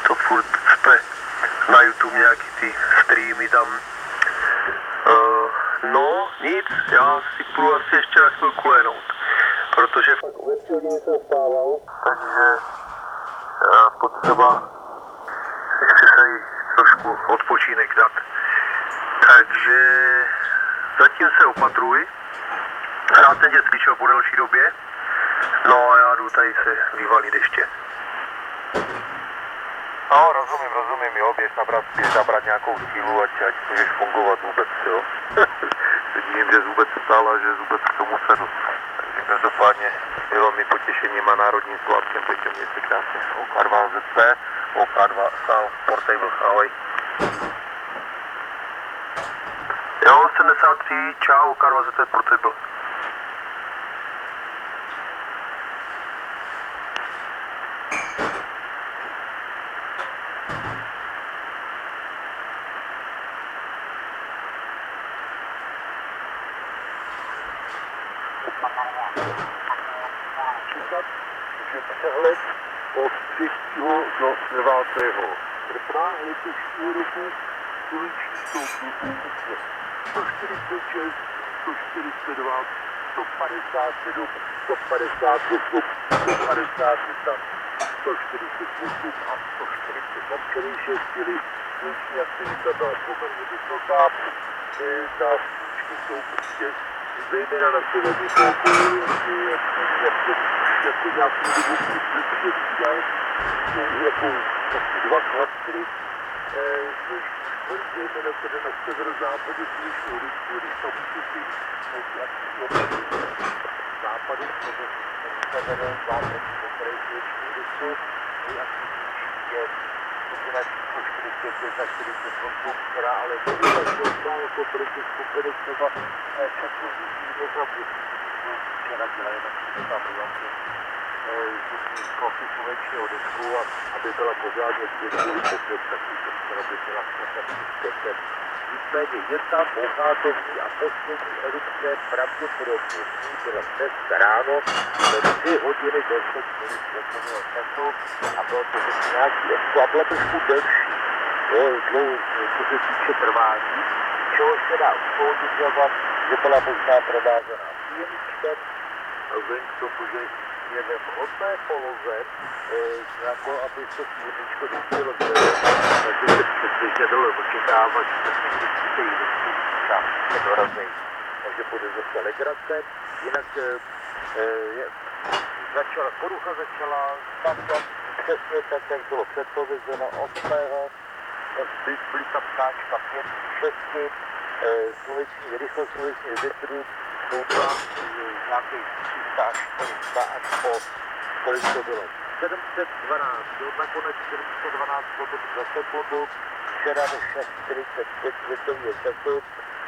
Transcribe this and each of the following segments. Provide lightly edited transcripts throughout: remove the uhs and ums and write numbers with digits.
co furt cpe na YouTube nějaký ty streamy tam. No, nic, já si půjdu asi ještě na chvilku lehnout, protože ve 3 hodiny jsem vstával, takže potřeba ještě se trošku odpočinek dát. Takže zatím se opatruj, rád jsem tě slyšel po delší době, no a já jdu tady se vyvalit ještě. No, rozumím, jo, běž nabrat nějakou sílu, ať můžeš fungovat vůbec, jo. Se divím, že vůbec vstal a že vůbec k tomu sedl. Takže každopádně bylo mi potěšením a národním slávkem, takže mě se krásně OK2 ZP, OK2 South Portable, ahoj. Jo, 73, čau, OK2 ZP Portable. Že přehled od 3. do 9. srpna letošního roku uliční stoupnutí 146, 142, 157, 158, 151, 148 a 140 včerejšek, čili sluneční aktivita byla poměrně vysoká. Ta sluneční jsou prostě zejména na severní polokouli, jako nějakou dobu předvídal, jako asi 2 klastry, zejména tedy na severozápadě slunečního disku, když tam musí ty aktivní západy, protože severozápadní okraj slunečního disku, nejaktivnější je hodina číslo 45 na 48, která ale nevyšla jako proti skupiny třeba časový vývoz a včera dělají tam vlastně plochy slunečního disku a aby byla pořádně zvětšení pokrok, tak by byla zpětem. Nicméně jedna pohátovní a poslední erupce pravděpodobně byla dnes ráno ve 3 hodiny 10 minut světového času a bylo to nějaký a byla trošku delší, co se týče trvání, čehož se dá usoudit, že byla možná provázena příjemníčkem, vzhledem k tomu, že je ve vhodné poloze, jako aby se příjemníčko dostalo k takže se předběžně dole očekávat, že se někdy chytejí dorazí. Takže bude zase legrace, jinak porucha začala tam přesně tak, jak bylo předpovězeno 8. Byly tam ptáčka 5, 6, rychlost slunečních větrů stoupla nějakých 300 až 400 až po, kolik to bylo, 712, nakonec 712 km za sekundu, včera ve 6:45 světového času,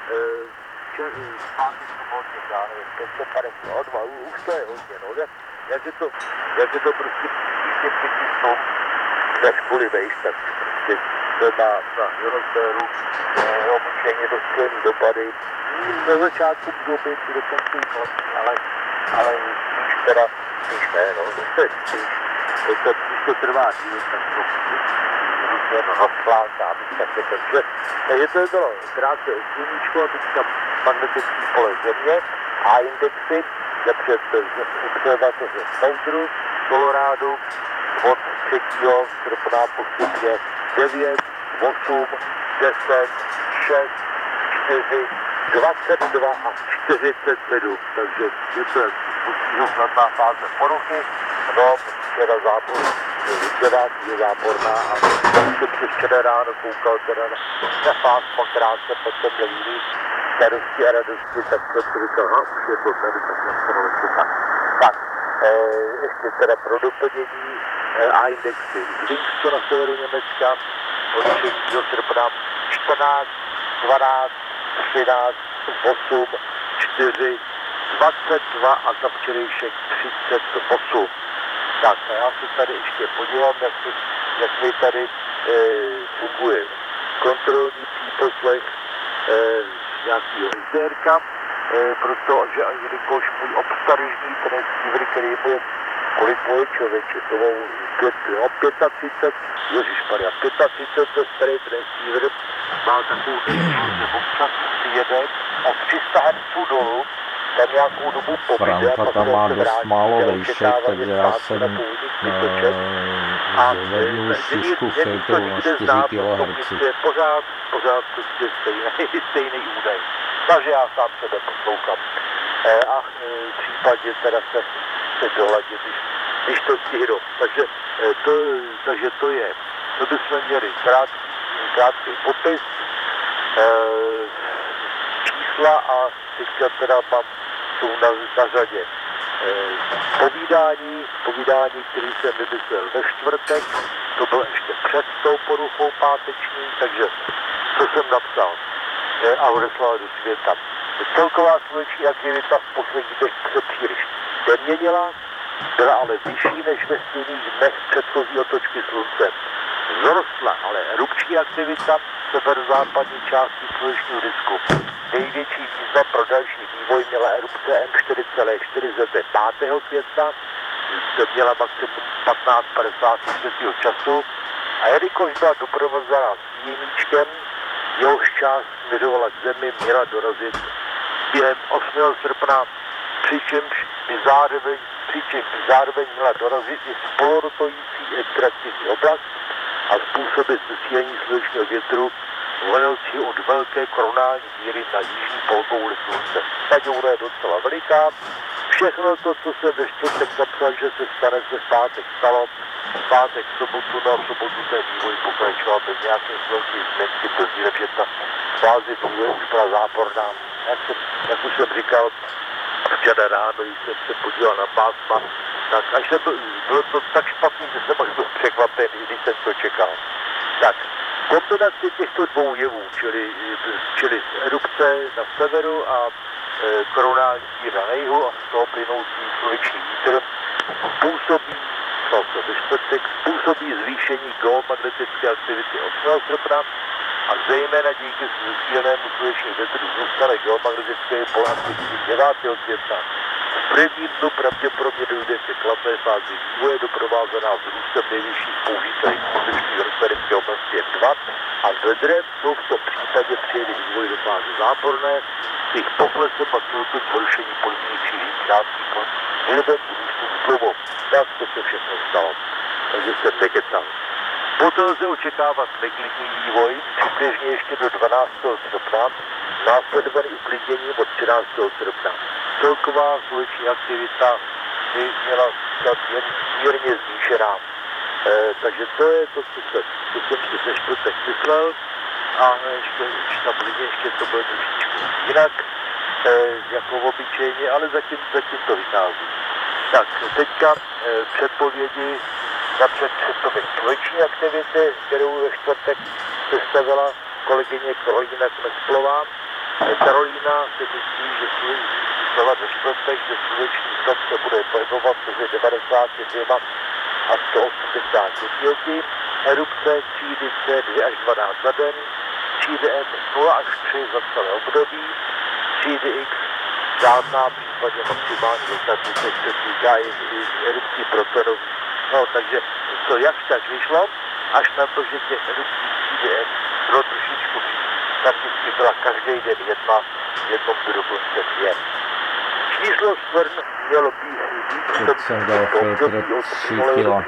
pátek sobotě, já nevím, 552, už to je hodně, no, jak je to prostě píšně jsou ve školy vejš, tak prostě to na ionosféru obyčejně dost silný dopady. Na začátku můžou být dokonce i moc, ale spíš teda, spíš ne, no, když to trvá díl, tak to jen rozplátá, abych tak řekl, že je to bylo krátké sluníčko, a teď tam magnetický pole země a indexy, napřed observatoře Soudru, Colorado, od 3. srpna postupně 9, 8, 10, 6, 4, 22 a 47, takže je to snadná fáze poruchy, no, včera je záporná a jsem včera ráno koukal teda na pásmo krátce, potom měl jiný starosti a radosti, tak jsem si říkal, už je to tady, tak jsem se rozsvětla. Tak, ještě teda pro doplnění A-indexy Zlínsko na severu Německa od 3. srpna 14, 12, 13, 8, 4, 22 a za včerejšek 38. Tak a já se tady ještě podívám, jak mi tady funguje kontrolní příposlech nějakého SDRka, protože jelikož můj obstaružný ten receiver, který je kolik moje člověče, to bylo 35, ježišmarja, 35 ve staré transceiver, má takovou nejistý, že občas si jede od 300 Hz dolů, tam nějakou dobu pobyde, Franka tam má dost málo vejšek, takže já jsem zvednul šířku filtru na 4 kHz. Pořád prostě stejný údaj. Takže já sám sebe poslouchám. A v případě teda se dohladě, když to stihnu. Takže to je. To bychom měli krátký popis, čísla a teďka teda jsou na řadě povídání, který jsem vymyslel ve čtvrtek, to bylo ještě před tou poruchou páteční, takže co jsem napsal a odeslal do světa. Celková sluneční aktivita v posledních dnech se příliš neměnila, byla ale vyšší než ve stejných dnech předchozí otočky slunce. Vzrostla ale erupční aktivita v severozápadní části slunečního disku. Největší význam pro další vývoj měla erupce M4,4 ze 5. května, měla maximum 15:53 času a jelikož byla doprovázena snímíčkem, jehož část směřovala k zemi, měla dorazit během 8. srpna, přičemž by zároveň měla dorazit i spolorotující interaktivní oblast a způsobit zesílení slunečního větru volející od velké koronální díry na jižní polokouli slunce. Ta děura je docela veliká. Všechno to, co jsem ve čtvrtek napsal, že se stane, se v pátek stalo. V pátek, sobotu ten vývoj pokračoval bez nějaké velké změnky, protože že ta fáze vývoje už byla záporná. Jak už jsem říkal, včera ráno, když jsem se podíval na pásma, tak až bylo to tak špatný, že jsem až byl překvapen, když jsem to čekal. Tak, kombinace těchto dvou jevů, čili erupce na severu a koronální díra na jihu a z toho plynoucí sluneční vítr, způsobí zvýšení geomagnetické aktivity 8. srpna a zejména díky zesílenému slunečnímu větru zůstane geomagnetické pole aktivity 9. května. V prvním dnu pravděpodobně dojde ke kladné fázi vývoje doprovázená vzrůstem nejvyšších použitelných slunečních rozpěrské oblasti M2 a vedre jsou v tom případě přijeli vývoj do fáze záporné, jejich poklesem a celkem zhoršení podmínek šíří krátký vlivem růstu zlomu. Tak to se všechno stalo. Takže jsem nekecal. Potom lze očekávat neklidný vývoj, přibližně ještě do 12. srpna, následovaný uklidněním od 13. srpna. Celková sluneční aktivita by měla být jen mírně zvýšená. Takže to je to, co jsem si ze čtvrtek myslel. A ještě to bude trošičku jinak, jako obyčejně, ale zatím to vychází. Tak, teďka předpovědi napřed sluneční aktivity, kterou ve čtvrtek sestavila kolegyně Karolína Knesplová. Karolína si myslí, že ve čtvrtek, že sluneční tok se bude pohybovat mezi 92 a 180 erupce třídy C2 až 12 za den, třídy M 0 až 3 za celé období, třídy X žádná, případně maximální dotace se týká i erupcí protonových. No, takže to jak tak vyšlo, až na to, že těch erupcí třídy M bylo trošičku víc, prakticky byla každý den v jednom dokonce 2. Číslo čtvrt mělo být Teď jsem dal filtr 3 kg.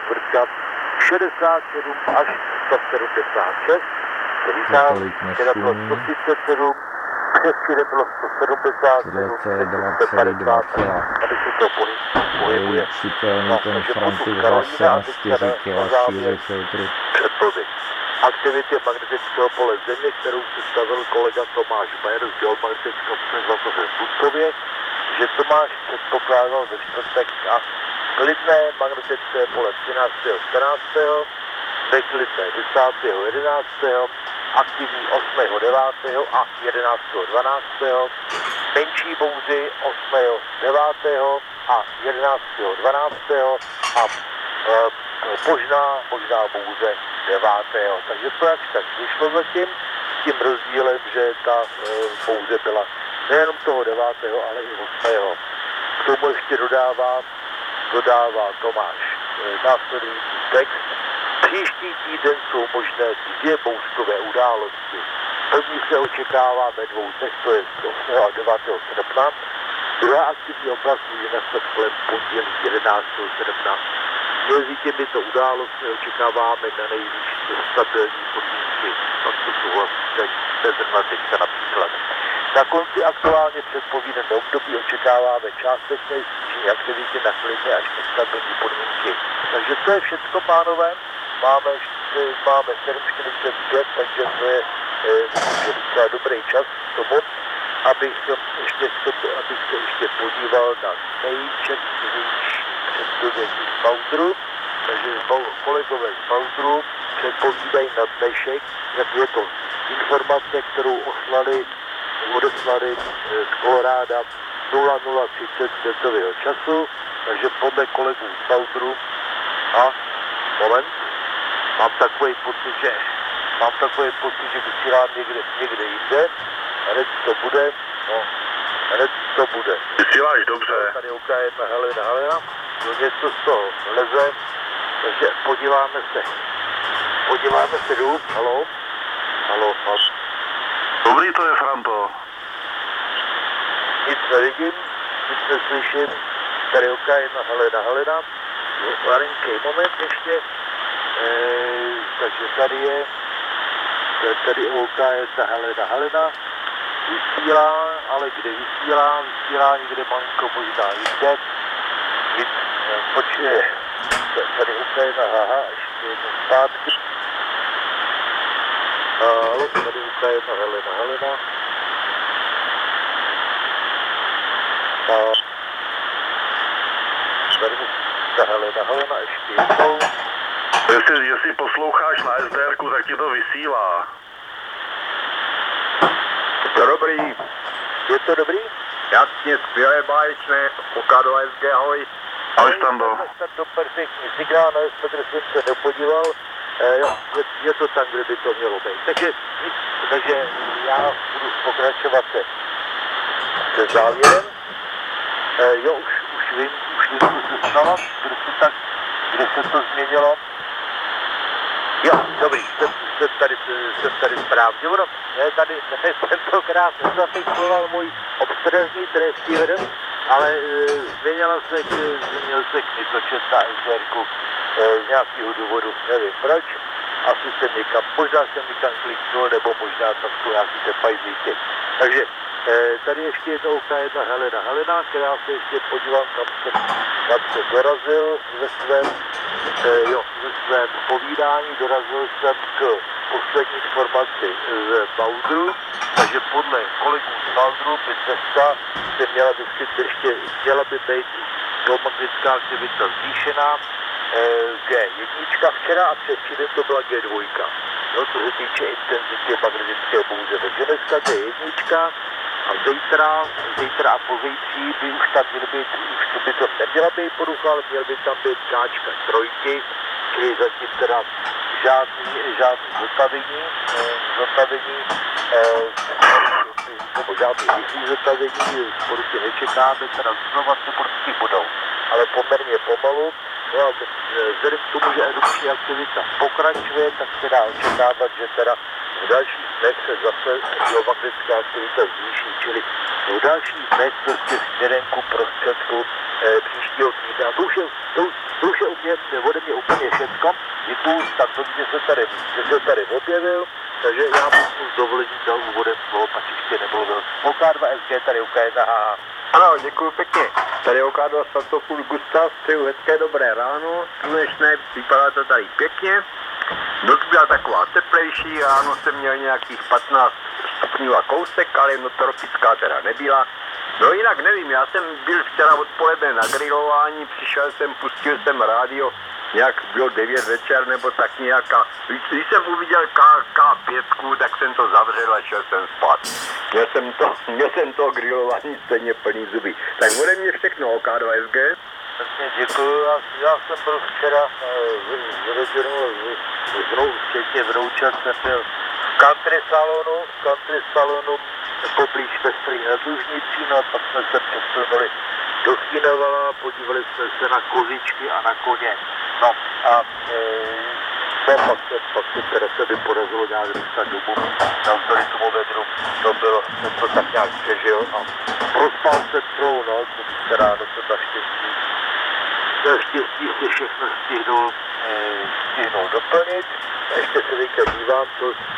67 až 176, teda bylo 137, před chvíli bylo 177, Tohle je 2,2 kg. tady se to pohybuje. Určitelný ten František zase na 4 kg šíře filtru. Předpověď. Aktivitě magnetického pole Země, kterou si stavil kolega Tomáš Bajer z geomagnetického observatoře v Budkově, že Tomáš předpokládal ve čtvrtek a klidné magnetické pole 13. 14. neklidné 10. 11. aktivní 8. 9. a 11. 12. menší bouři 8. 9. a 11. 12. a možná bouře 9. Takže to jak tak vyšlo zatím, s tím rozdílem, že ta bouře byla nejenom toho 9. ale i 8. K tomu ještě dodávám, dodává Tomáš následující text. Příští týden jsou možné 2 bouřkové události. První se očekává ve 2 dnech, to je 8. a 9. srpna. Druhá aktivní oblast může nastat kolem pondělí 11. srpna. Mezi těmito událostmi očekáváme na nejvíc stabilní podmínky. Pak to souhlasí bezrna teďka například. Na konci aktuálně předpovídané období očekáváme částečné snížení aktivity na klidné až nestabilní podmínky. Takže to je všechno, pánové. Máme 7:45, takže to je docela dobrý čas k tomu, abych se ještě podíval na nejčerstvější předpovědi z Baudru. Takže kolegové z Baudru předpovídají na dnešek, jak je to informace, kterou odeslali z Koloráda 00:30 světového času, takže podle kolegů z Baudru moment, mám takový pocit, že vysílám někde jinde, hned to bude. Vysíláš dobře. Tady OK1 Helena, něco z toho leze, takže podíváme se dům, halo. Dobrý to je, Franto. Nic nevidím, nic neslyším, tady OK1 Helena, malinký moment ještě, takže tady OK1 Helena, vysílá, ale kde vysílá někde malinko možná jinde, počkej, tady OK1 ještě jednou zpátky, tady OK1 Helena, tady Helena ještě jednou. Jestli posloucháš na SDR-ku, tak ti to vysílá. Je to dobrý? Jasně, skvělé, báječné, Okado SG, ahoj. Ahoj, Stando. To perfektní signál, na Petr jsem se nepodíval, je to tam, kde by to mělo být. Takže já budu pokračovat se závěrem. Už vím, co se stalo, kde se to změnilo. Jo, dobrý, jsem tady správně. Tady tentokrát nezafixoval můj obstrežný transceiver, ale změnil se kmitočet na SDR-ku z nějakého důvodu, nevím proč. Asi možná jsem někam kliknul, nebo možná tam jsou nějaký tepajzlíky. Takže tady ještě jednou OK1 Helena, která se ještě podívám, kam jsem dorazil ve svém povídání, dorazil jsem k poslední informaci z Baudru, takže podle kolegů z Baudru by dneska se měla by být geomagnetická aktivita zvýšená G1 včera a předtím to byla G2. No, co se týče intenzity magnetické bouře, takže dneska G1 a zítra a pozítří by už tam měly být, už by to neměla být porucha, ale měl by tam být Kčka 3, čili zatím teda žádný zotavení, nebo žádný rychlý zotavení, poruchy nečekáme, teda znova se poruchy budou, ale poměrně pomalu. No a vzhledem k tomu, že erupční aktivita pokračuje, tak se dá očekávat, že teda v dalších dnech se zase geomagnetická aktivita zvýší, čili v dalších dnech prostě směrem ku prostředku příštího týdne. A to už je ode mě úplně všecko. Děkuju, tak to, že se tady objevil, takže já musím s dovolením dal úvodem svého pačiště nemluvil. OK2 SG, tady OK1 HH. Ano, děkuji pěkně. Tady Okado Santopul Gustav, přeju hezké dobré ráno, slunečné, vypadá to tady pěkně. Noc byla taková teplejší, ráno jsem měl nějakých 15 stupňů a kousek, ale tropická teda nebyla. No jinak nevím, já jsem byl včera odpoledne na grilování, přišel jsem, pustil jsem rádio, nějak bylo 9 večer nebo tak nějak a když jsem uviděl K5, tak jsem to zavřel a šel jsem spát. Měl jsem to grilování stejně plný zuby. Tak ode mě všechno, OK2 SG. Vlastně děkuju, já jsem byl včera s rodinou, včetně vroučat, jsem byl v country salonu poblíž Vestrý nad Lužnicí, no a pak jsme se přesunuli do Chýnevala, podívali jsme se na kozičky a na koně. No a pak se teda se mi podařilo nějak dostat domů, navzdory tomu vedru, jsem to tak nějak přežil a prospal se celou noc, teda ráno se naštěstí si všechno stihnul doplnit. Ještě se teďka dívám,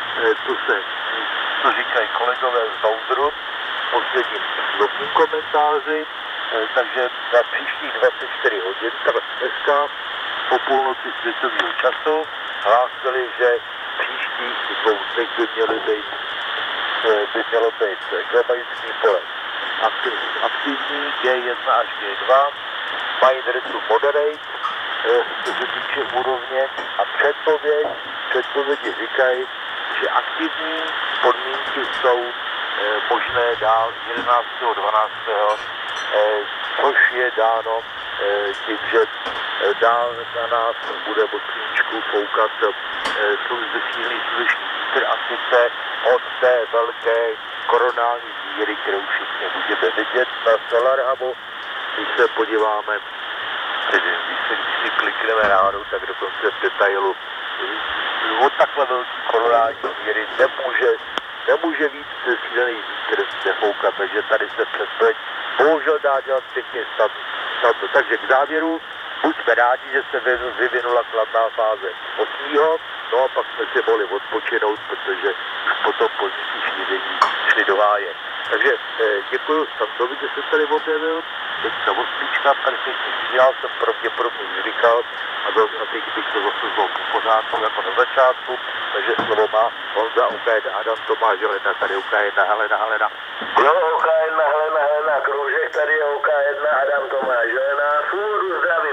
co říkají kolegové z Boudru v posledním slovním komentáři, takže za příštích 24 hodin, teda dneska po půlnoci světového času, hlásili, že příštích 2 dnech by mělo být globalický pole aktivní G1 až G2, Minder to moderate, co se týče úrovně a předpovědi říkají, že aktivní podmínky jsou možné dál 11.12., což je dáno tím, že dál na nás bude od klíčku foukat silný sluneční vítr a sice od té velké koronální díry, kterou všichni můžeme vidět na Solarhabu. Když se podíváme, když si klikneme nahoru, tak dokonce v detailu od takhle velký koronální díry nemůže víc silný vítr nefoukat, takže tady se předpověď bohužel dá dělat pěkně snadno. Takže k závěru, buďme rádi, že se vyvinula kladná fáze 8. No a pak jsme si mohli odpočinout, protože už potom pozdější šíření šli do háje. Takže děkuji Standovi, že se tady objevil. Teď ta 8. perfektně udělal, jsem pravděpodobně říkal a teď bych to zase zvolil po pořádku jako na začátku. Takže slovo má Honza, OK1, Adam, Tomáš, Helena, tady OK1, Helena. Jo, OK1, Helena, Kroužek, tady je OK1, Adam, Tomáš, Helena. V úvodu zdravím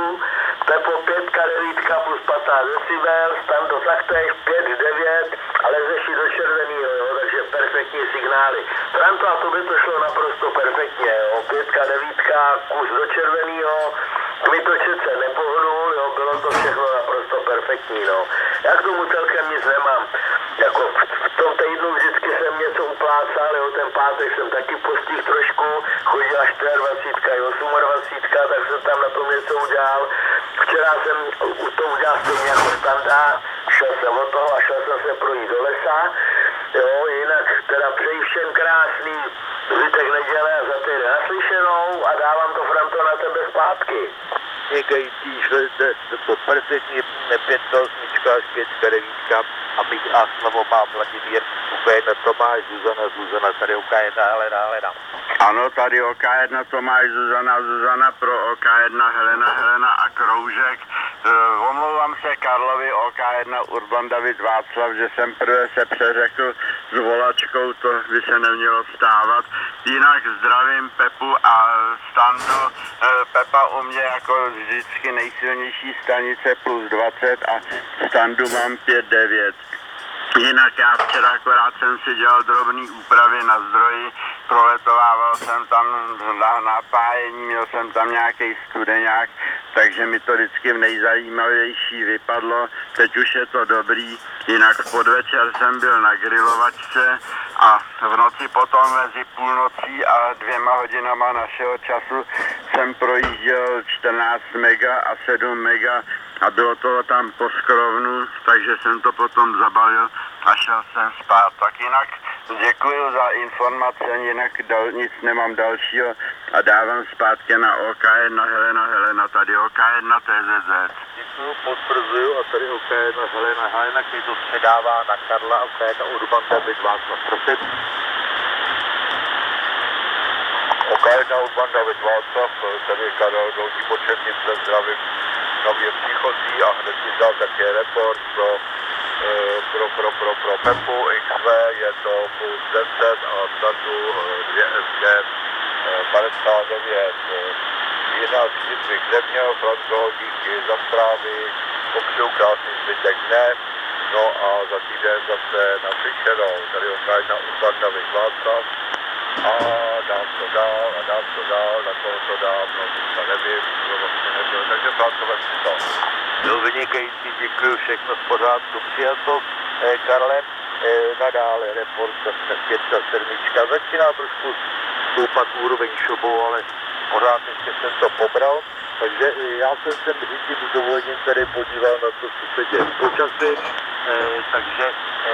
Pepo 5, 9 plus 15 decibel, Stando taktéž 5, 9, ale zeši do červenýho, jo, takže perfektní signály. Franto, a to by to šlo naprosto perfektně, jo, 5, 9, kus do červenýho, kmitočet se nepohnul, jo, bylo to všechno naprosto perfektní, no. Já k tomu celkem nic nemám, jako v tom týdnu vždycky jsem něco uplácal, jo, ten pátek jsem taky postihl trošku, chodila 24, 28, tak jsem tam na tom něco udělal. Včera jsem to udělal stejně jako Standa, šel jsem od toho a šel jsem se projít do lesa, jo, jinak teda přeji všem krásný zbytek neděle a za týden naslyšenou a dávám to, Franto, na tebe zpátky. Vynikající, to perfektní 5, 8 až 5, 9 a slovo má Vladimír, OK1 Tomáš, Zuzana, tady OK1 Helena. Ano, tady OK1 Tomáš, Zuzana pro OK1 Helena a Kroužek. Omlouvám se Karlovi, OK1 Urban David Václav, že jsem prvé se přeřekl s volačkou, to by se nemělo stávat. Jinak zdravím Pepu a Standu. Pepa u mě jako vždycky nejsilnější stanice plus 20 a Standu mám 5-9. Jinak já včera akorát jsem si dělal drobný úpravy na zdroji, proletovával jsem tam na napájení, měl jsem tam nějaký studeňák, takže mi to vždycky v nejzajímavější vypadlo, teď už je to dobrý. Jinak v podvečer jsem byl na grilovačce a v noci potom mezi půlnocí a 2 hodinama našeho času jsem projížděl 14 mega a 7 mega a bylo toho tam po skrovnu, takže jsem to potom zabalil a šel jsem spát. Tak jinak děkuji za informace, jinak nic nemám dalšího a dávám zpátky na OK1 Helena, tady OK1 TZZ. Děkuji, potvrzuju a tady OK1 Helena, který to předává na Karla, OK1 Urban David Václav, prosím. OK1 Urban David Václav, tady je Karel Dolní Početnice, zdravím nově příchozí a hned si dal také report pro Pepu XV, je to plus 10 a Statu 2SG 59. Jinak Jindřich neměl, Franco, díky za zprávy, popřeju krásný zbytek dne, no a za týden zase naslyšenou, tady OK1 Urban David Václav a dám to dál, na koho to dám, no to nevím, to vlastně nebyl, takže Franco si to. Byl vynikající, děkuji, všechno v pořádku, přijel to Karlem, nadále report, 5 7, začíná trošku stoupat úroveň šobu, ale pořád ještě jsem to pobral, takže já jsem se mezi tím dovolením tady podíval na to, co se děje v počasí, takže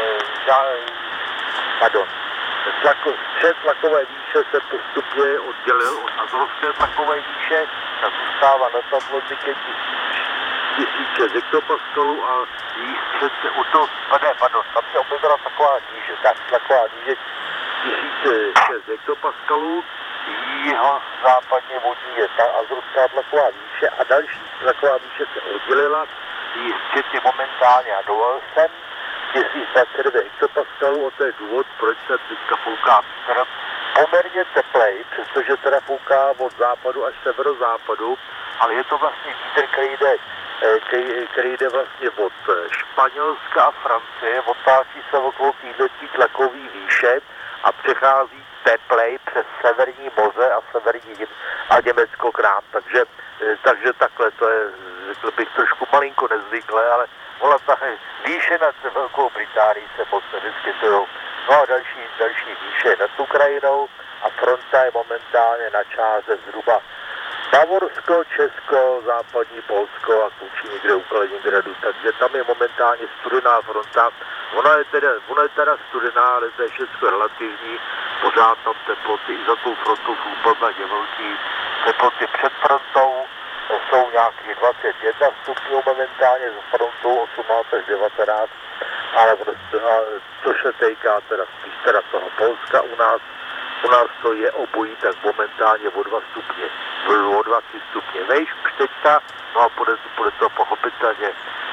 střed tlakové výše se postupně oddělil od azorovské tlakové výše a zůstává na tablotiky 1000 hektopaskalů a její střed se o to, tam je objednala taková níže, tak taková níže 1006 hektopaskalů, jeho západně vodní je ta azorovská tlaková výše a další tlaková výše se oddělila, její střed je momentálně a dovolil jsem 1029 hektopaskalů, a to je důvod, proč se teďka fouká vítr poměrně teplej, přestože teda fouká od západu až severozápadu, ale je to vlastně vítr, který jde vlastně od Španělska a Francie, otáčí se okolo této tlakové výše a přechází teplej přes Severní moře a Severní a Německo k nám. Takže takhle, to je, řekl bych, trošku malinko nezvyklé, ale volat výše nad Velkou Británií se moc nevyskytují. No a další výše nad Ukrajinou a fronta je momentálně na čáře zhruba Bavorsko, Česko, západní Polsko a končí někde u Kaliningradu, takže tam je momentálně studená fronta. Ona je teda studená, ale to je všechno relativní, pořád tam teploty i za tou frontou jsou poměrně velký. Teploty před frontou jsou nějakých 21 stupňů momentálně, za frontou 18 až 19, ale což se týká teda spíš teda toho Polska u nás to je obojí, tak momentálně o 2 stupně, o 2-3 stupně vejš už teďka, no a bude to pochopitelně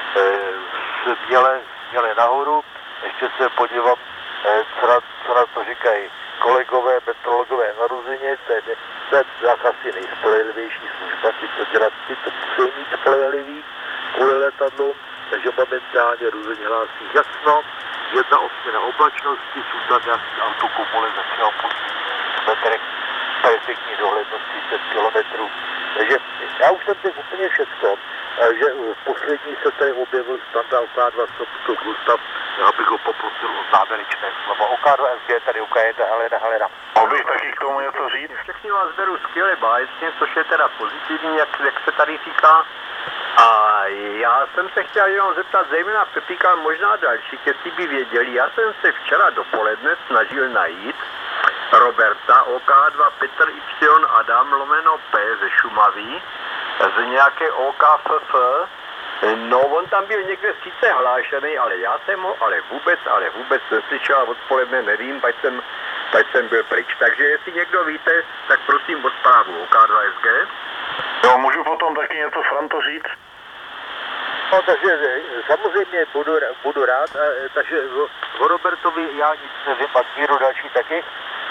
směle nahoru. Ještě se podívám, co na to říkají kolegové, meteorologové na Ruzině, to je asi nejspolehlivější služba, ty to musí mít spolehlivý kvůli letadlům, takže momentálně Ruzině hlásí jasno, 1 osmina oblačnosti, jsou tam nějaký autokomuly začal metrek perfektní dohlednosti 10 km. Takže já už jsem teď úplně všecko, že poslední se tady objevil standard OK2 Sobsko Gustav, já bych ho poprosil o závěrečné slovo. OK2 SG, tady UK1 Helena. Abych taky k tomu něco říct? Všechny vás beru skvěle báječně, což je teda pozitivní, jak se tady říká. A já jsem se chtěl jenom zeptat, zejména Pepíka, možná další, jestli by věděli. Já jsem se včera dopoledne snažil najít Roberta OK2 Petr Y Adam lomeno P ze Šumavy z nějaké OKFF. No, on tam byl někde sice hlášený, ale já jsem ho vůbec neslyšel a odpoledne nevím, pač jsem byl pryč. Takže jestli někdo víte, tak prosím o zprávu OK2SG. Jo, můžu potom taky něco Franto říct? No, takže samozřejmě budu rád, takže o Robertovi já nic nevím, a Kvíru další taky?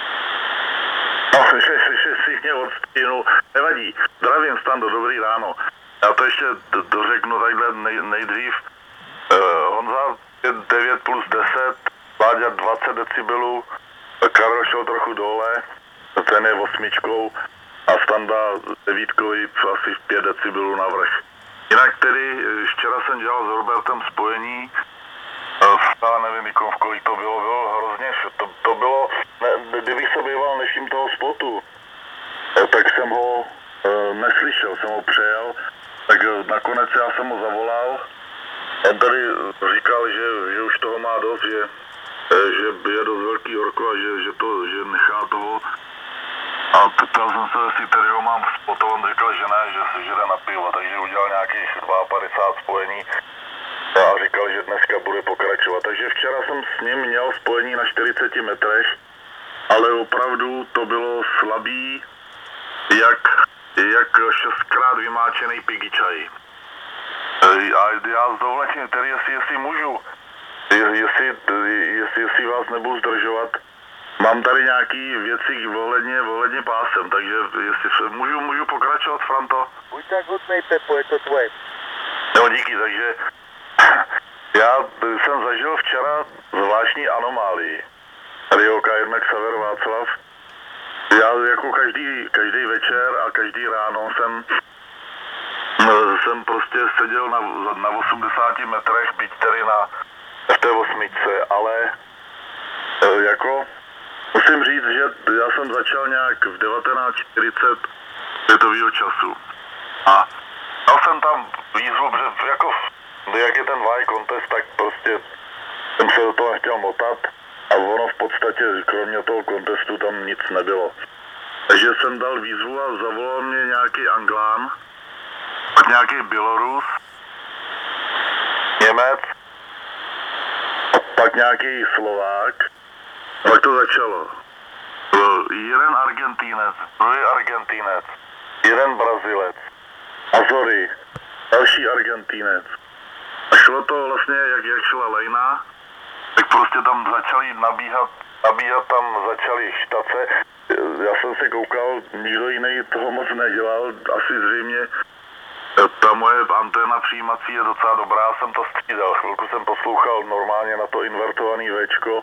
No, slyšel si mě od stínu, nevadí, zdravím Stando, dobrý ráno. Já to ještě dořeknu takhle nejdřív. Honza 9 plus 10, Láďa 20 decibelů, Karel šel trochu dole, ten je 8 a Standa 9 asi 5 decibelů navrch. Jinak tedy, včera jsem dělal s Robertem spojení, já nevím, v kolik to bylo hrozně, to bylo, kdybych se býval neším toho spotu, tak jsem ho neslyšel, jsem ho přejel, tak nakonec já jsem ho zavolal, on tady říkal, že už toho má dost, že je dost velký horko a že nechá toho. A ptal jsem se, jestli tady ho mám v spotu, on říkal, že ne, že se jde na pivo, takže udělal nějakých 52 spojení a říkal, že dneska bude pokračovat. Takže včera jsem s ním měl spojení na 40 metrech, ale opravdu to bylo slabý, jak 6krát vymáčený pigičaj. A já s dovolením, tedy jestli můžu, jestli vás nebudu zdržovat, mám tady nějaký věci ohledně pásem, takže jestli můžu pokračovat, Franto? Buď tak hodnej, Pepo, je to tvoje. Jo, díky, takže já jsem zažil včera zvláštní anomálii. Tady je OK1 Sever Václav. Já jako každý večer a každý ráno jsem prostě seděl na 80 metrech, byť tedy v té 8, ale jako musím říct, že já jsem začal nějak v 19:40 světového času. A dal jsem tam výzvu, že jako, jak je ten Y contest, tak prostě jsem se do toho nechtěl motat a ono v podstatě, kromě toho kontestu, tam nic nebylo. Takže jsem dal výzvu a zavolal mě nějaký Anglán, pak nějaký Bělorus, Němec, pak nějaký Slovák, pak to začalo. Jeden Argentínec, druhý Argentínec, jeden Brazilec, Azory, další Argentínec. A šlo to vlastně, jak šla lejna, tak prostě tam začali nabíhat tam začaly štace. Já jsem se koukal, nikdo jiný toho moc nedělal, asi zřejmě ta moje anténa přijímací je docela dobrá, jsem to střídal, chvilku jsem poslouchal normálně na to invertovaný Včko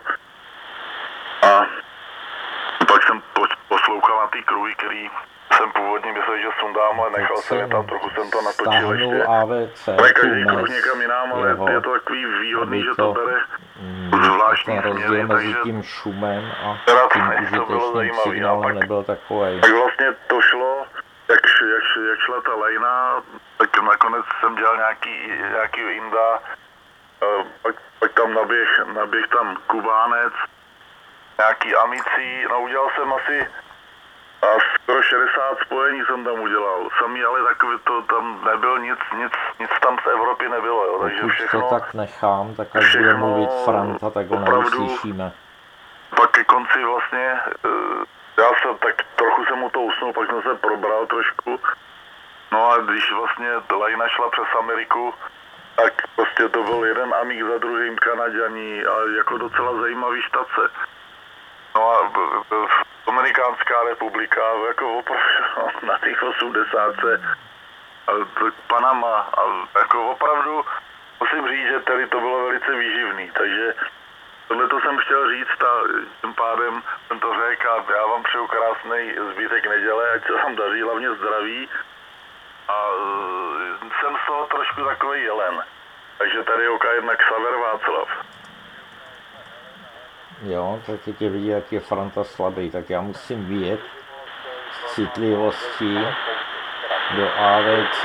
a pak jsem poslouchal na ty kruhy, který jsem původně myslel, že sundám, ale nechal jsem je tam, trochu jsem to natočil ještě. AVC, ale každý kruh někam jinam, ale je to takový výhodný, že to bere zvláštní směry, takže tím šumem a tím užitečným signálem nebyl takovej. Tak vlastně to šlo, jak šla ta lejna, tak nakonec jsem dělal nějaký Inda, pak tam naběh tam Kubánec, nějaký Amicí, no udělal jsem asi skoro 60 spojení jsem tam udělal. Samý, ale takový to tam nebyl nic tam z Evropy nebylo, jo, takže všechno. To tak nechám, tak až bude mluvit Franta, tak ho neuslyšíme. Pak ke konci vlastně, já jsem tak trochu jsem mu to usnul, pak jsem se probral trošku. No a když vlastně lajna šla přes Ameriku, tak prostě to byl jeden Amík za druhým, Kanaďaní a jako docela zajímavý štace. No a Dominikánská republika, jako opravdu na těch 80. Panama, a jako opravdu musím říct, že tady to bylo velice výživný, takže tohle to jsem chtěl říct a tím pádem jsem to řekl a já vám přeju krásný zbytek neděle, ať se vám daří, hlavně zdraví a jsem z toho trošku takový jelen, takže tady je OK1 Xaver Václav. Jo, tak teď je vidět, jak je Franta slabý, tak já musím vyjet z citlivosti do AVC.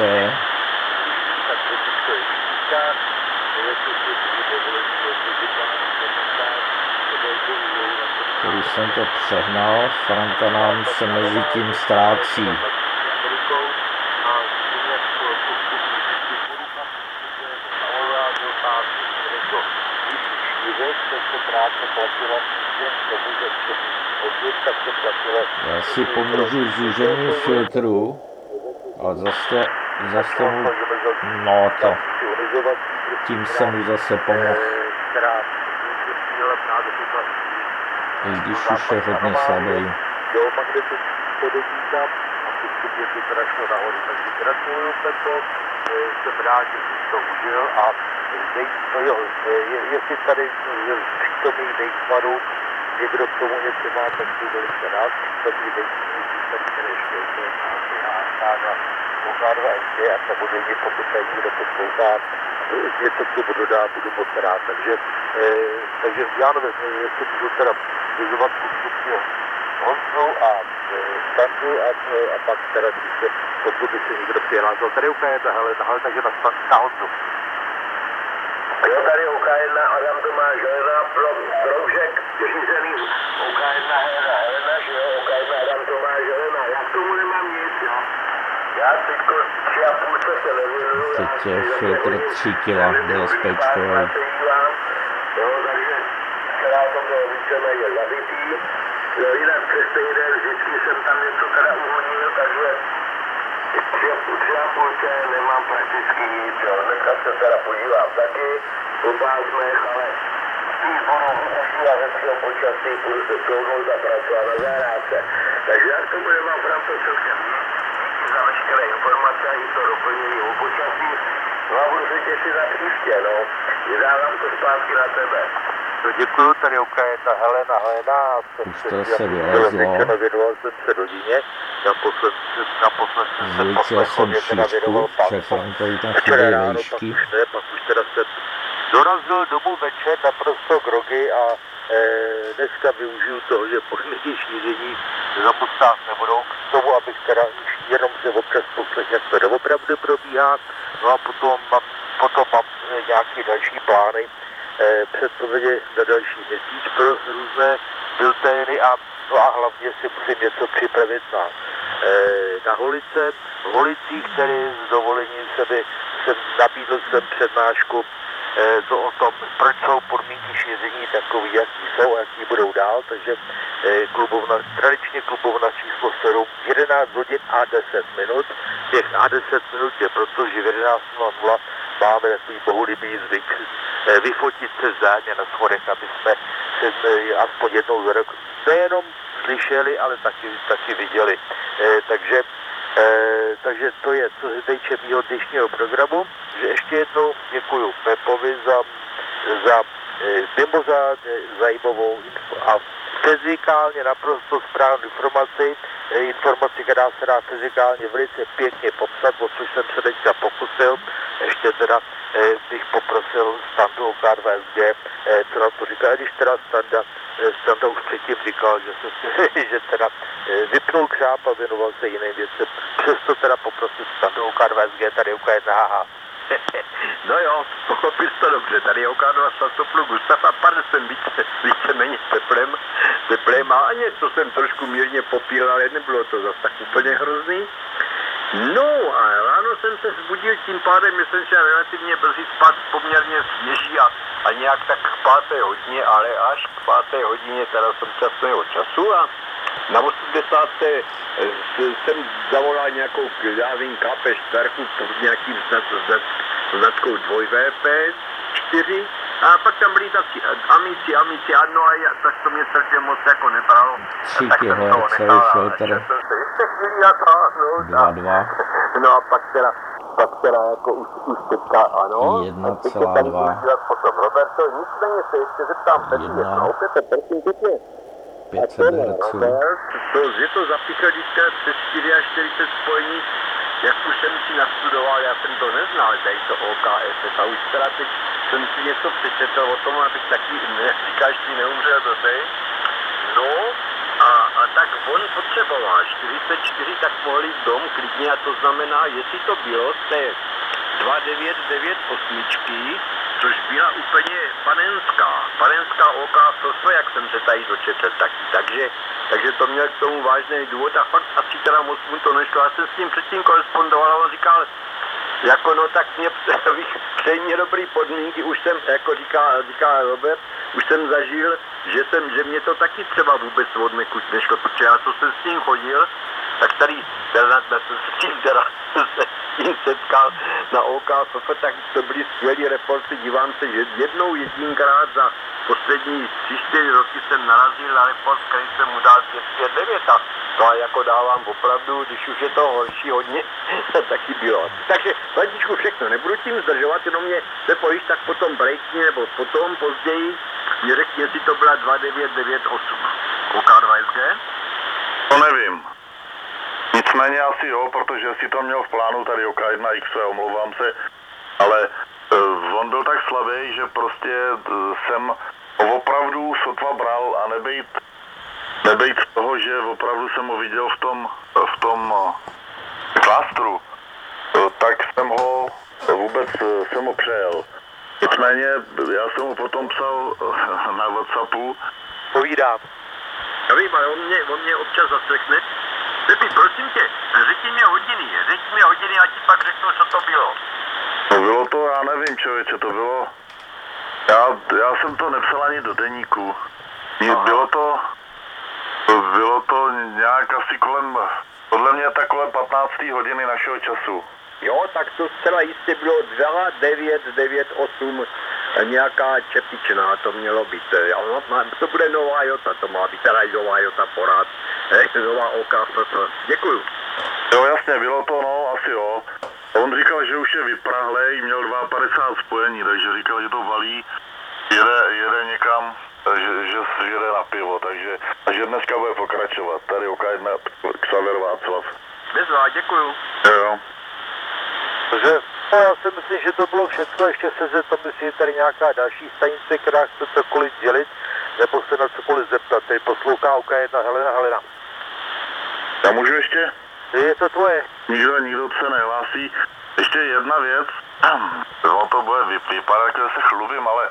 Když jsem to přehnal, Franta nám se mezi tím ztrácí. Já si pomůžu zúžením filtru, ale zase mu, no to, tím jsem mu zase pomohl. I když už je hodně slabý. Jo, pak jde to podotýkat a postupně to teda šlo nahoru. Takže gratuluju, Pepo, jsem rád, že jsi to užil a jestli tady přítomný Dejtmaru někdo k tomu něco má, tak si velice rád. Dobrý Dejtmaru, tady ještě je nága Mogarva MD a samozřejmě pokud tady někdo poslouchá něco, co budu dát, budu moc rád. Takže já nevím, jestli budu teda vyzvat postupně Honzu a Standu a pak teda, pokud by se někdo přihlásil. Tady úplně tahle, takže na Honzu. Jo, tady OK1 Adam Tomáš Helena, Proužek, řízený OK1 Helena, že jo, OK1 Adam Tomáš Helena, já k tomu nemám nic, jo. Já teďko 3,5 se nevěnuju. Teď je filtr 3 kila, byl spečkový. Jo, takže včera to bylo víceméně zabitý. Jo, jinak přes týden vždycky jsem tam něco teda uhodnil, takže 3,5 nemám prakticky nic, jo. Dneska se teda podívám taky, po pásmech, ale spíš budu užívat hezkého počasí, budu se souhnout a pracovat na zahrádce. Takže jak to bude vám Franto celkem díky za veškeré informace a i to doplnění o počasí. No a budu se těšit na příště, no. Vydávám to zpátky na tebe. No děkuju, tady OK1 Helena. Už to se vylezlo. Navědoval jsem se rodině, naposled Zvětšil jsem šířku, že Frantovi tam chybějí vejšky. Pak už teda se dorazil domů večer naprosto grogy a dneska využiju toho, že podmínky šíření zamoc nás nebudou k tomu, abych teda jenom se občas poslechl, jak to doopravdy probíhá. No a potom mám nějaké další plány, předpovědi na další měsíc pro různé biltény a hlavně si musím něco připravit na Holice. V Holicích, který s dovolením jsem nabídl přednášku to o tom, proč jsou podmínky šíření takový, jaký jsou a jaký budou dál, takže tradičně klubovna číslo 7, 11 hodin a 10 minut. Těch a 10 minut je proto, že v 11:00 máme takový bohulibý zvyk vyfotit se vzájemně na schodech, aby jsme se aspoň jednou za rok nejenom slyšeli, ale taky viděli. Takže to je, co se týče mýho dnešního programu, že ještě jednou děkuju Pepovi za mimořádně zajímavou a fyzikálně naprosto správnou informaci, která se dá fyzikálně velice pěkně popsat, o což jsem se teďka pokusil. Ještě teda bych poprosil Standu OKVSG, co na to říká, když teda Standa už předtím říkal, že teda vypnul křáp a věnoval se jiným věcem. Přesto teda poprosil Standu OKVSG, tady OK1 HH. No jo, pochopil jsi to dobře, tady je OK2 Svatopluh Gustav a pár jsem víceméně teplém a něco jsem trošku mírně popíl, ale nebylo to zase tak úplně hrozný. No a ráno jsem se vzbudil, tím pádem jsem šel relativně brzy spát, poměrně sněží a nějak tak k 5. hodině, ale až k 5. hodině teda jsem časného času a na 80. jsem zavolal nějakou, já vím, KP4 pod nějakým značkou 2VP4 a pak tam byli taky amici, ano a tak to mě celkem moc jako nebralo. Tak jsem toho nechal a šel jsem se ještě chvíli a to, no a pak teda jako už teďka ano. 1,2. Potom Roberto, nicméně se ještě zeptám Petr, opět prosím pěkně. 500 Hz. Je to zapíchal teďka přes 44 spojení, jak už jsem si nastudoval, já jsem to neznal, tady to OKF, a už teda teď jsem si něco přečetl o tom, abych taky neříkačky neumřel do té. No a tak on potřeboval 44, tak mohl jít dom klidně a to znamená, jestli to bylo z té 2998, což byla úplně panenská OKF, jak jsem se tady dočetl taky, takže to měl k tomu vážný důvod a fakt asi teda moc mu to nešlo. Já jsem s tím předtím korespondoval a on říkal, jako no tak mě přeji mě dobrý podmínky, už jsem, jako říká Robert, už jsem zažil, že mě to taky třeba vůbec od nekud nešlo, protože já co jsem s ním chodil, tak tady jsem s tím setkal na OKF, tak to byly skvělý reporty, dívám se, že jedinkrát za poslední 3-4 roky jsem narazil na report, který jsem mu dal 559 a to jako dávám opravdu, když už je to horší hodně, taky bylo. Takže Vladíčku všechno, nebudu tím zdržovat, jenom mě se pojíš tak potom breakni, nebo potom později mě řekni, jestli to byla 2998. OK2SG? To nevím. Nicméně asi jo, protože si to měl v plánu tady OK1X, omlouvám se, ale on byl tak slabý, že prostě jsem opravdu sotva bral a nebejt z toho, že opravdu jsem ho viděl v tom klastru, tak jsem ho přejel. Nicméně já jsem mu potom psal na WhatsAppu. Povídám. Já vím, ale on mě občas zaslechne. Pepi, prosím tě, řekni mi hodiny a ti pak řeknu, co to bylo. No bylo to, já nevím, člověče, to bylo... Já jsem to nepsal ani do deníku. Bylo to nějak asi podle mě tak kolem 15. hodiny našeho času. Jo, tak to zcela jistě bylo 2998, nějaká čepičná to mělo být. To bude nová Jota, to má být teda nová Jota porád, nová OKF. Děkuju. Jo, jasně, bylo to, no, asi jo. On říkal, že už je vyprahlej, měl 52 spojení, takže říkal, že to valí, jede někam, že jede na pivo, takže dneska bude pokračovat. Tady OK1 Xaver Václav. Bezvá, děkuju. Jo. Takže No, já si myslím, že to bylo všechno, ještě se zeptám, jestli je tady nějaká další stanice, která chce cokoliv dělit, nebo se na cokoliv zeptat. Tady poslouchá OK1 Helena. Já můžu ještě? Je to tvoje. Nikdo se nehlásí. Ještě jedna věc. No to bude vypadat, jako se chlubím, ale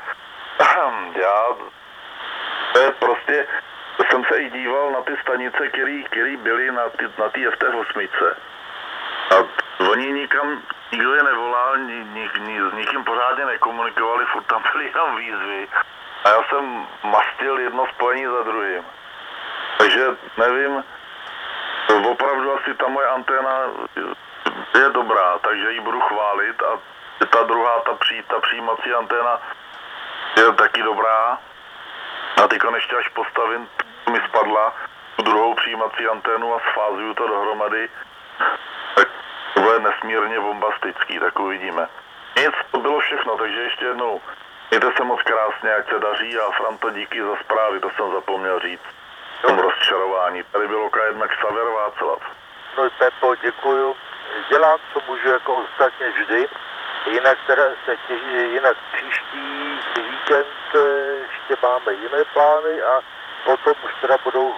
to je prostě, jsem se i díval na ty stanice, které byly na té FT8. A oni nikdo je nevolal, s nikým pořádně nekomunikovali, furt tam byly jenom výzvy. A já jsem mastil jedno spojení za druhým. Takže nevím, opravdu asi ta moje anténa je dobrá, takže ji budu chválit a ta druhá, ta přijímací anténa je taky dobrá. A teďka ještě až postavím, mi spadla tu druhou přijímací anténu a sfázuju to dohromady, tak to bude nesmírně bombastický, tak uvidíme. Nic, to bylo všechno, takže ještě jednou mějte se moc krásně, ať se daří a Franto, díky za zprávy, to jsem zapomněl říct. V tom rozčarování. Tady bylo jednak Xaver Václav. No Pepo, děkuju. Dělám, co můžu jako ostatně vždy. Jinak teda jinak příští víkend ještě máme jiné plány a potom už teda budou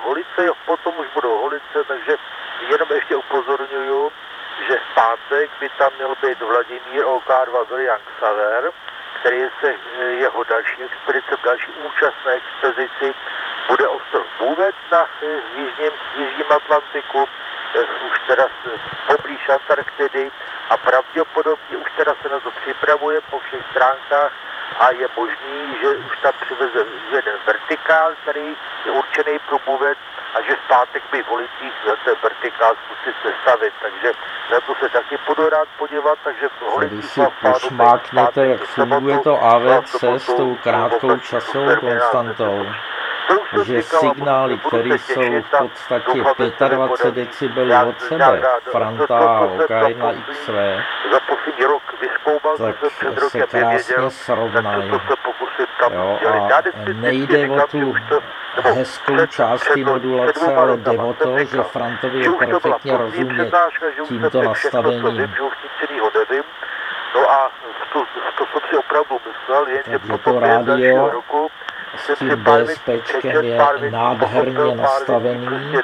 Holice, takže jenom ještě upozorňuju, že v pátek by tam měl být Vladimír OK2 William Xaver, který se jeho další expedice, další účastné expedici bude ostrov Bůvec na jižním Atlantiku, už teda poblíž Antarktidy a pravděpodobně už teda se na to připravuje po všech stránkách a je možný, že už tam přiveze jeden vertikál, který je určený pro Bůvec a že v pátek by v Holicích ten vertikál zkusit sestavit, takže na to se taky budu rád podívat, takže v Holicích si pošmákněte, jak funguje to AVC s tou krátkou časovou konstantou, že signály, které jsou v podstatě 25 decibelů od sebe, Franta a OK1 XV, za poslední rok vyzkoumal, tak se krásně srovnají. Jo, a nejde o tu hezkou část modulace, ale jde o to, že Frantovi je perfektně rozumět tímto nastavením. No a to jsem si opravdu myslel, jenže potom rádio s tím BSPčkem je nádherně nastavený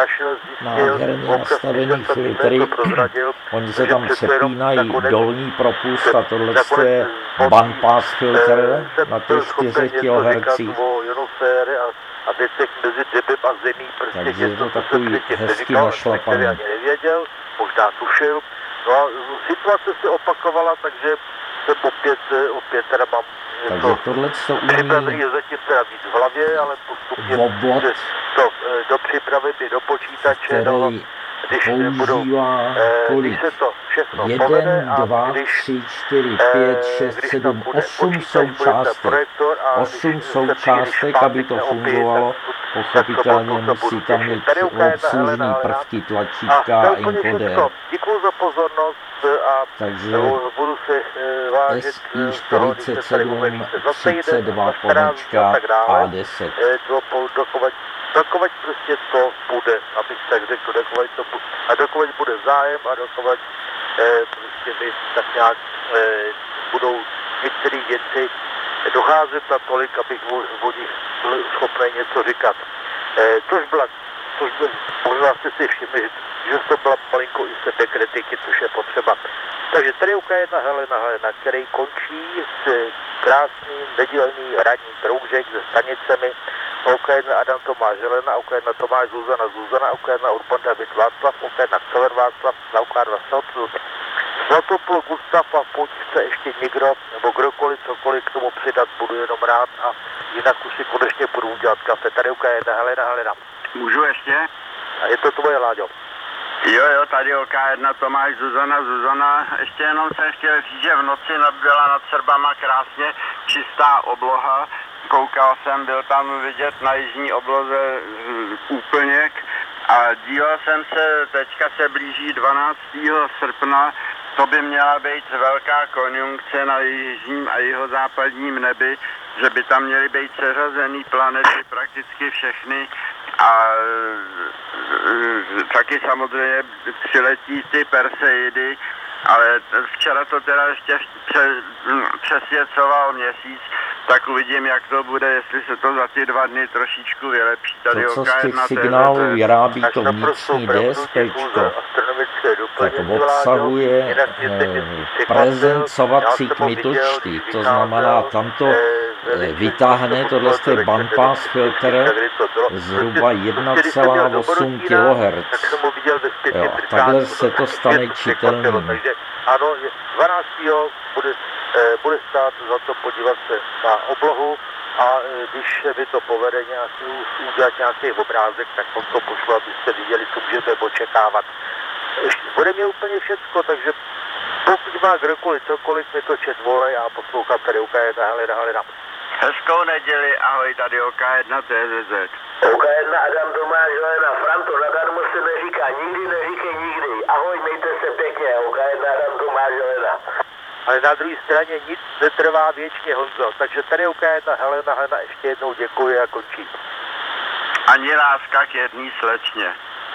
filtry. Oni se tam přepínají dolní propust a tohle je bandpass filtr na těch 4 kHz. A věcech mezi debem a zemí takže je to takový hezky našlapaný. Nevěděl, možná tušil. No a situace se opakovala, takže jsem opět teda mám takže tohle to umí je zatím teda víc v hlavě, ale postupně to do přípravy do počítače, když používá kolik? 1, 2, 3, 4, 5, 6, 7, 8 součástek. 8 součástek, aby to fungovalo. Pochopitelně musí tam mít obslužný prvky, tlačítka a encoder. Děkuji za pozornost a takže budu se vážit SI47 32 pomlčka A10. Dokovat prostě to bude, abych tak řekl, dokovat bude zájem a dokovat prostě by tak nějak budou některé věci docházet na tolik, abych o nich byl schopný něco říkat. Možná jste si všimli, že to byla malinko i sebekritiky, což je potřeba. Takže tady OK1 Helena, který končí s krásným nedělný ranní kroužek se stanicemi OK1 Adam Tomáš Helena, OK1 Tomáš Zuzana, OK1 Urban David Václav, OK1 Xaver Václav, OK2 Svatopol Gustav a pokud chce ještě někdo nebo kdokoliv cokoliv k tomu přidat, budu jenom rád a jinak už si konečně budu udělat kafe. Tady OK1 Helena. Můžu ještě? A je to tvoje, Láďo. Jo, tady OK1 Tomáš Zuzana. Ještě jenom jsem chtěl říct, že v noci byla nad Srbama krásně čistá obloha. Koukal jsem, byl tam vidět na jižní obloze úplněk a díval jsem se, teďka se blíží 12. srpna, to by měla být velká konjunkce na jižním a jihozápadním nebi, že by tam měly být seřazený planety prakticky všechny a taky samozřejmě přiletí ty Perseidy Ale včera to teda ještě přesvěcoval měsíc, tak uvidím, jak to bude, jestli se to za ty 2 dny trošičku vylepší. Tady To, co z těch OK1 signálů TVZ. vyrábí to vnitřní DSPčko, tak obsahuje prezencovací kmitočty, to znamená, tam to vytáhne, tohle je bandpass filtr, zhruba 1,8 kHz. Jo, takhle se to stane čitelným. Takže ano, 12. bude stát za to podívat se na oblohu a když se mi to povede udělat nějaký obrázek, tak vám to pošlu, abyste viděli, co můžete očekávat. Bude mě úplně všecko, takže pokud má kdokoliv cokoliv, mi to volej a poslouchám tady OK1 Helena. Hezkou neděli, ahoj, tady OK1 TVZ. OK1 Adam Tomáš Helena, Franto, nadarmo se neříká, nikdy neříkej nikdy. Ahoj, mějte se pěkně, OK1 Adam Tomáš Helena. Ale na druhé straně nic netrvá věčně, Honzo, takže tady OK1 Helena, ještě jednou děkuji a končím. Ani láska k jedný slečně.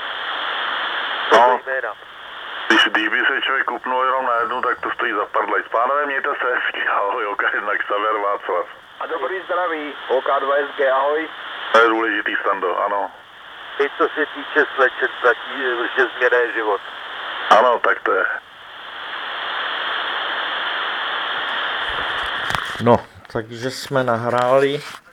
No. Když by se člověk upnul jenom na jednu, tak to stojí za prdlej. Pánové, mějte se hezky, ahoj, OK1 Xaver Václav. A dobrý zdraví, OK2SG, ahoj. To je důležitý, Stando, ano. I co se týče slečen, platí, že změna je život. Ano, tak to je. No, takže jsme nahráli